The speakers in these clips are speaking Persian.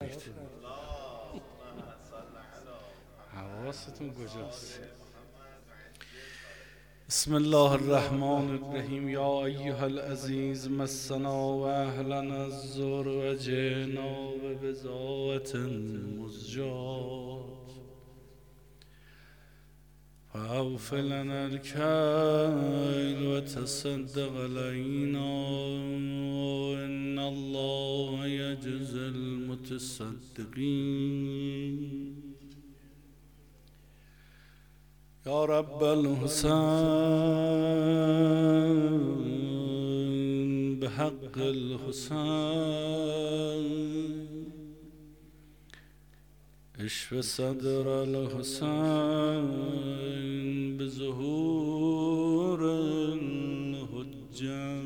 کنید. حواستون کجاست؟ بسم الله الرحمن الرحیم. یا ایها العزیز مسنا و اهلنا الزور و جئنا ببضاعة مزجاة فاوف لنا الكيل وتصدق علينا ان الله يجزي المتصدقين. یا رب الحسین بحق الحسین اشف صدر الحسین بظهور الحجة.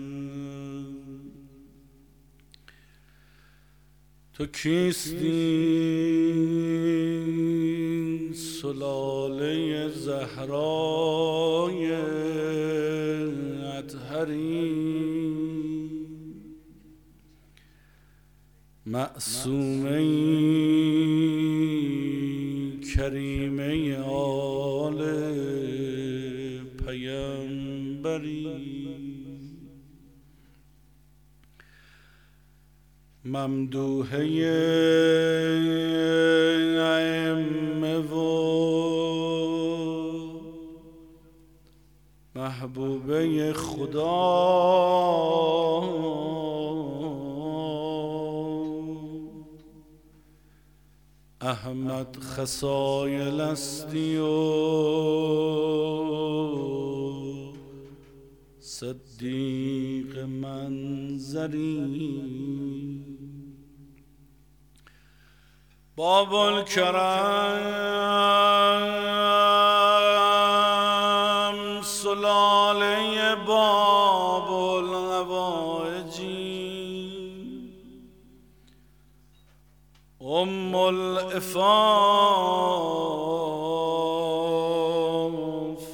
تو کیستی سلاله زهرای اطهری معصومه کریمه آل پیامبری ممدوحه ائمه و محبوبه خدا احمد خصایل استی و صدیق منظری باب الکرم سلاله باب الهوایجی ام العفاف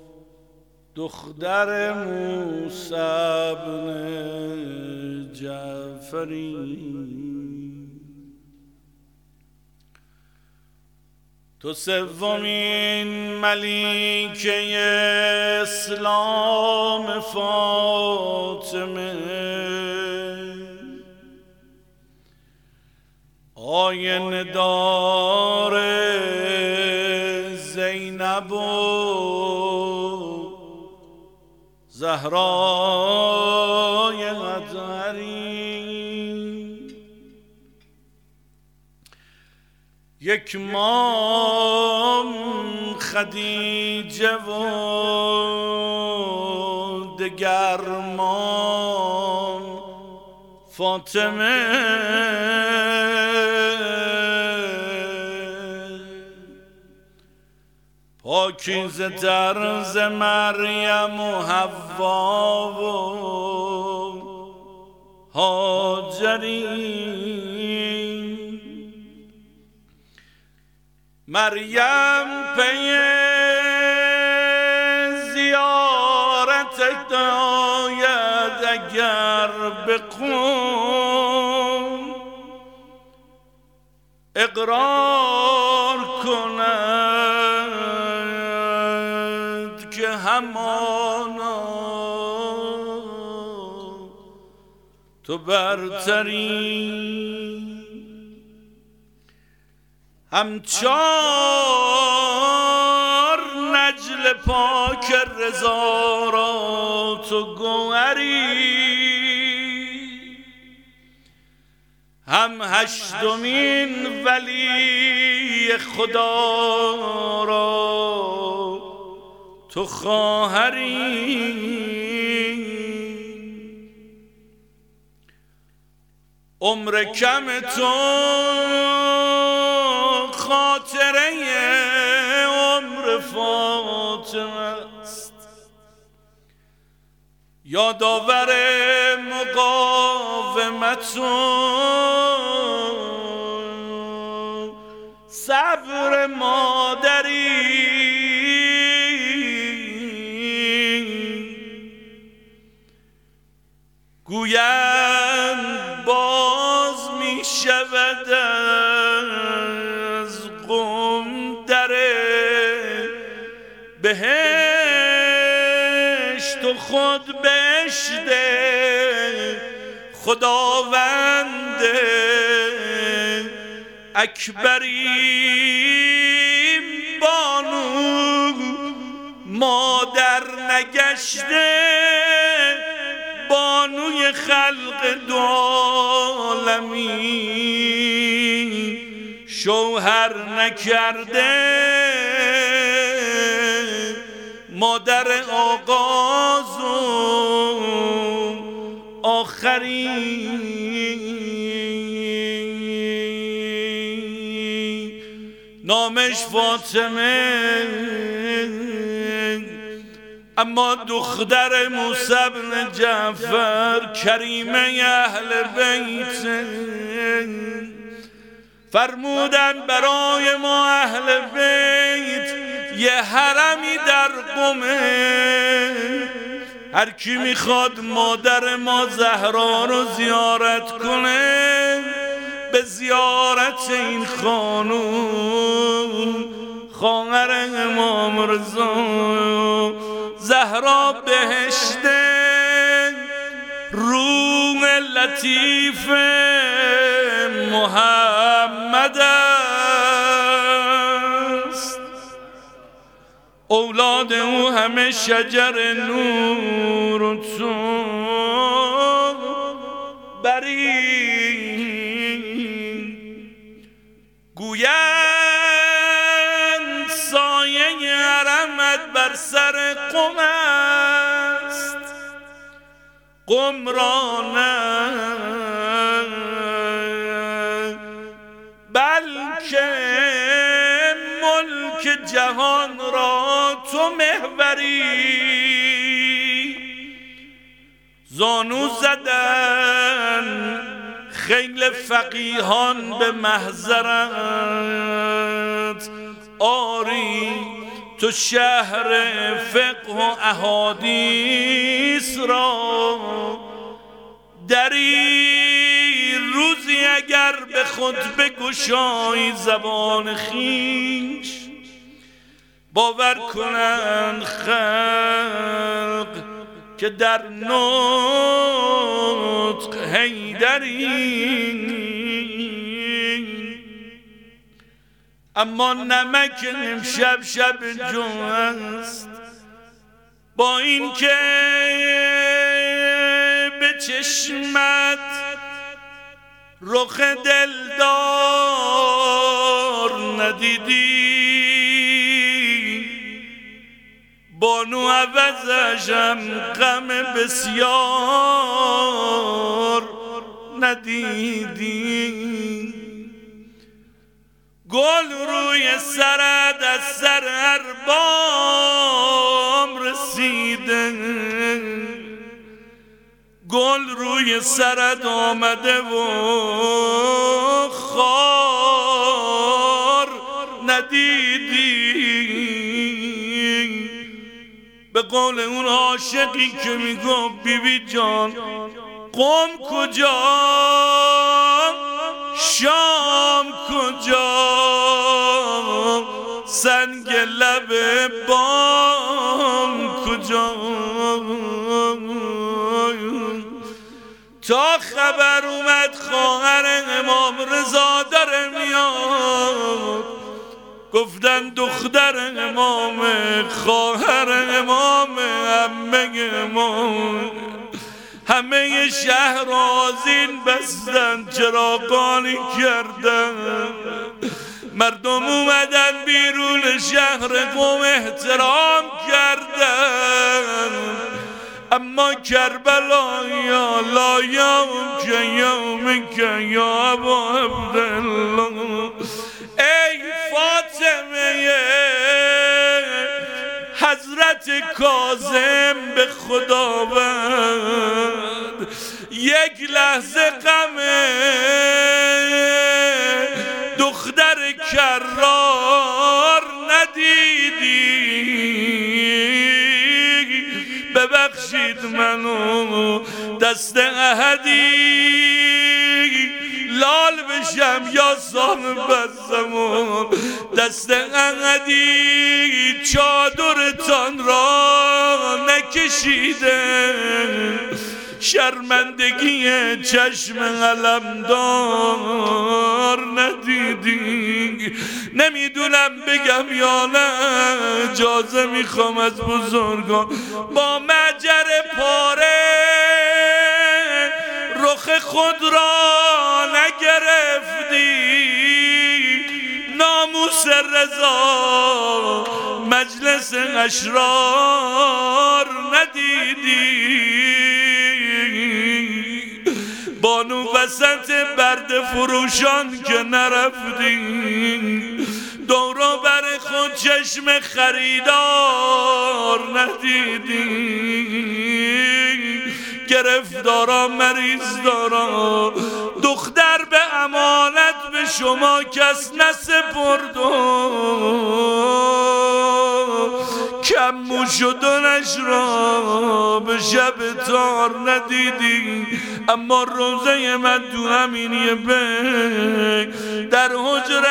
دختر موسی بن جعفری. تو سومین ملیکه اسلام فاطمه آینه دار زینب و زهرای اطهری. یک مام خدیجه و دگر مام فاطمه پاکیزه تر ز مریم و حوا و هاجری. مریم پی زیارت آید اگر به قوم اقرار کند که همانا تو برتری. همچار نجل پاک رضا را تو گوهری هم هشتمین ولی خدا را تو خواهری. عمر کم تو خاطره عمر فاطمه است یادآور مقاومت و صبر مادری. گویند باز می شود بهشت و خود بهشته خداوند اکبریم بانو مادر نگشته بانوی خلق دو عالمی شوهر نکرده مادر آغاز و آخرین نامش فاطمه اما دختر موسی بن جعفر کریمه اهل بیت فرمودن برای ما اهل بیت یه حرمی در قمه هر کی میخواد مادر ما زهرا رو زیارت کنه به زیارت این خانوم خواهر امام رضا زهرا بهشته روح لطیف محمد است اولاد او همه شجر نور و تو بری گویند سایه حرمت بر سر قم است قم را نه بلکه ملک جهان را تو محوری زانو زدن خیل فقیهان به محضرت آری تو شهر فقه و احادیث را دری روزی اگر به خود بگشایی زبان خویش باور کنند خلق که در نطق حیدری اما نمک امشب شب جمعه است با این که به چشمت رخ دلدار ندیدی بانو عوضشم غم بسیار ندیدی گل روی سرت از سر اربام رسیده گل روی سرت آمده و خار ندیدی به قول اون عاشقی که میگفت بیبی جان قم کجا شام کجا سنگ لب بام کجا تا خبر اومد خواهر امام رضا داره میاد گفتن دختر امام خواهر امام عمه امام همه شهر آذین بستن چراغانی کردن مردم اومدن بیرون شهر قم احترام کردن اما کربلا یا لا یوم که یوم که یا ابا عبدالله ای فاطمه حضرت کاظم به خداوند یک لحظه غم دختر کرار ندیدی ببخشید منو دست احدی لال بشم یا سام بزم و دست احدی چادرتان را نکشیده، شرمندگی چشم علمدار ندیدی. نمیدونم بگم یا نه، اجازه میخوام از بزرگان. با مجر پاره رخ خود را نگرفتی، ناموس رضا مجلس اشرار ندیدی. بانو وسط برده فروشان که نرفتی، دورو بر خود چشم خریدار ندیدی. گرفتارا مریض دارا، دختر به امانت به شما کس نسپرد، کم موش و دونش را به شب تار ندیدی. اما روزه من تو همینیه در حجر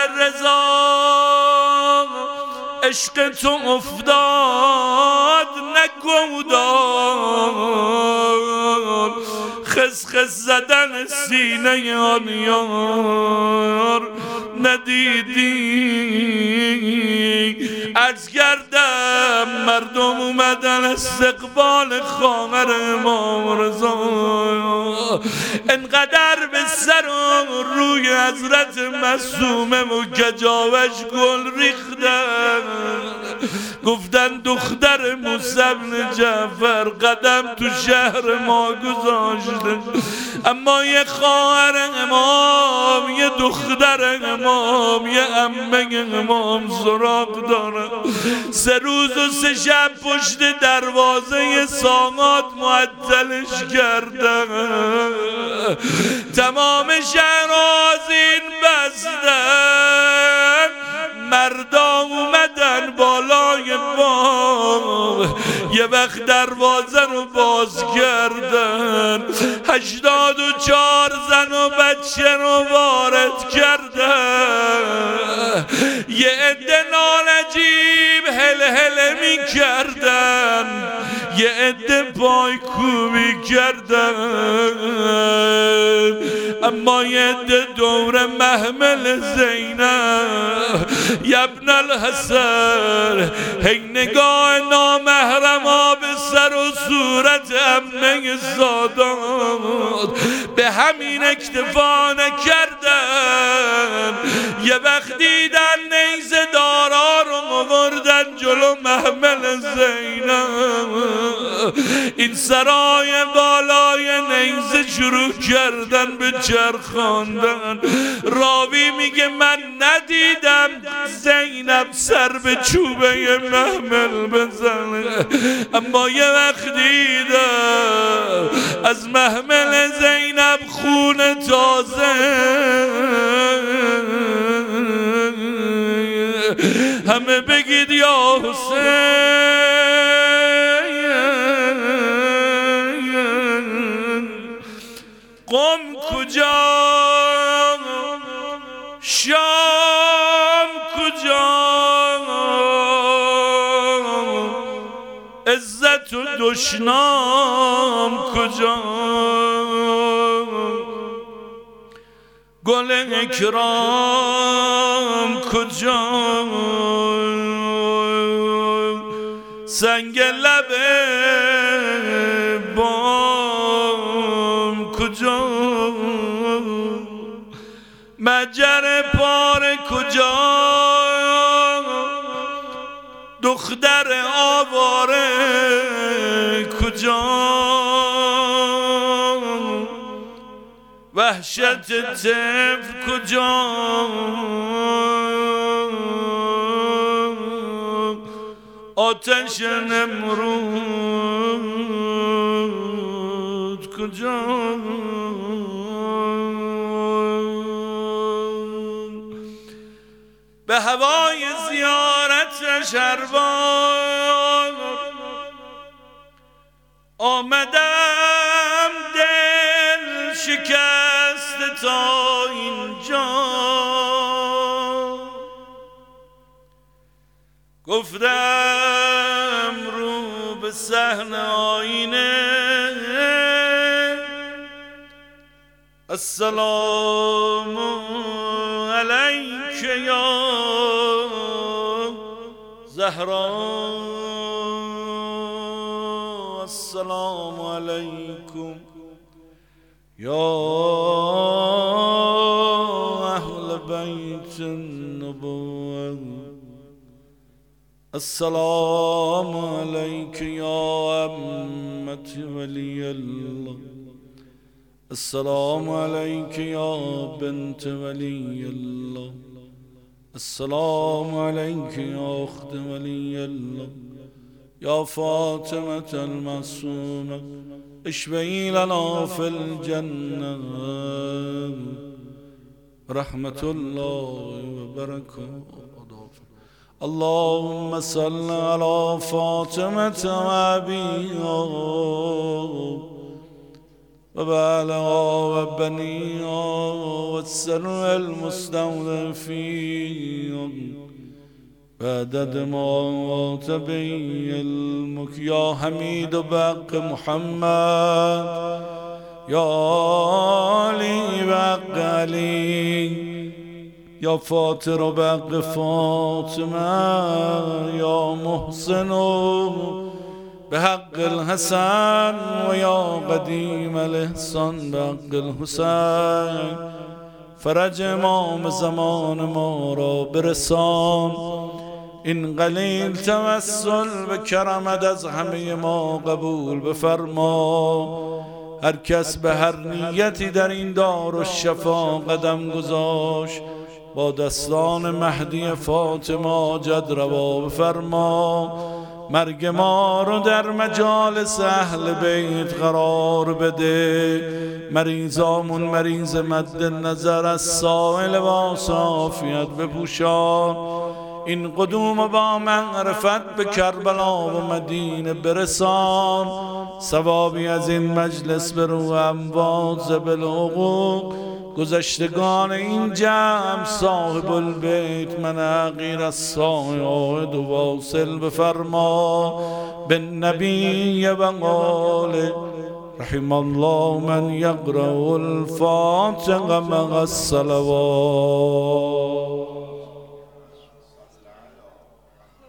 رضا عشق تو افتاد نگودار، خسخس زدن سینه آن یار ندیدی. عرض کردم مردم اومدن استقبال خواهر امام رضا، انقدر به سر و روی حضرت معصومه و کجاوش گل ریختن. گفتن دختر موسی بن جعفر قدم تو شهر ما گذاشته، اما یه خواهر امام، یه دختر امام، یه عمه امام سراغ داره. 3 روز و 3 شب پشت دروازه ساقات معطلش کردن، تمام شهر آذین بستن، مردا اومدن بالای بام، یه وقت دروازه رو باز کردن، 84 زن و بچه رو وارد کردن. یه عده نالجیب هل هل می کردن، یه عده پای کوبی کردن، اما یه عده دور محمل زینب یبن الحسن، هی نگاه نامحرما به سر و صورت عمه سادات به همین اکتفا نکردن. یه وقت دیدن نیزه دارا رو مبردن جلو محمل زینب، این سرای بالای نیزه شروع کردن به چرخاندن. راوی میگه من ندیدم زینب سر به چوبه محمل بزنه، اما یه وقت دیدم از محمل زینب خون تازه. همه بگید یا حسین. قم کجا، شام کجا، عزت و دشنام کجا، گل اکرام کجا، سنگ لب بام کجا، مجر پاره کجا، دختر آواره کجا، وحشت طفل کجا، آتش نمرود کجا. به هوای زیارتش هر بار آمدم دل شکست تا اینجا، گفتم رو به صحن آینه السلام علیک یا زهرا السلام علیکم یا اهل بیت النبوة السلام علیک یا امت ولی الله السلام علیک یا بنت ولی الله السلام علیک یا اخت ولی الله یا فاطمة المعصومة اشفعي لنا في الجنة رحمة الله وبركاته. اللهم صل على فاطمة وأبيها وبعلها وبنيها والسر المستضعفين بعدد ما تبي علمك يا حميد بق محمد يا علي بق علي يا فاطر بق فاطمة يا محسن بحق الحسن ويا قديم الإحسان بحق الحسين فرج امام زمان ما را برسان. این قلیل توسل به کرمت از همه ما قبول بفرما. هر کس به هر نیتی در این دارالشفا قدم گذاشت با دستان مهدی فاطمه جد روا بفرما. مرگ ما رو در مجالس اهل بیت قرار بده. مریضامون مریض مد نظر از سائل و عافیت بپوشان. این قدوم با معرفت به کربلا و مدینه برسان. ثوابی از این مجلس به روح اموات ذبل حقوق گذشتگان این جمع صاحب البیت من غیر از ساعد و واصل بفرما. بالنبی و قاله رحم الله من یقرأ الفاتحه مع الصلوات.